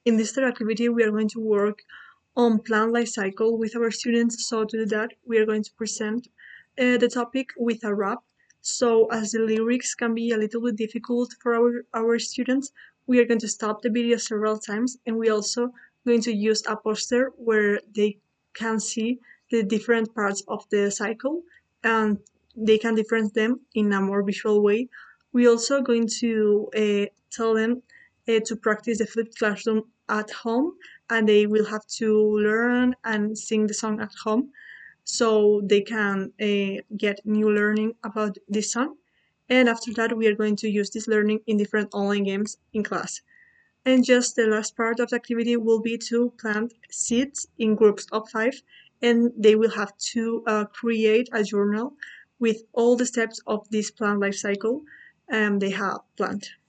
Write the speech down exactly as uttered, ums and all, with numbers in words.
In this third activity, we are going to work on plant life cycle with our students. So to do that, we are going to present uh, the topic with a rap. So as the lyrics can be a little bit difficult for our, our students, we are going to stop the video several times, and we also going to use a poster where they can see the different parts of the cycle and they can difference them in a more visual way. We also going to uh, tell them uh, to practice the flipped classroom at home, and they will have to learn and sing the song at home so they can uh, get new learning about this song. And after that, we are going to use this learning in different online games in class. And just the last part of the activity will be to plant seeds in groups of five, and they will have to uh, create a journal with all the steps of this plant life cycle um, they have planned.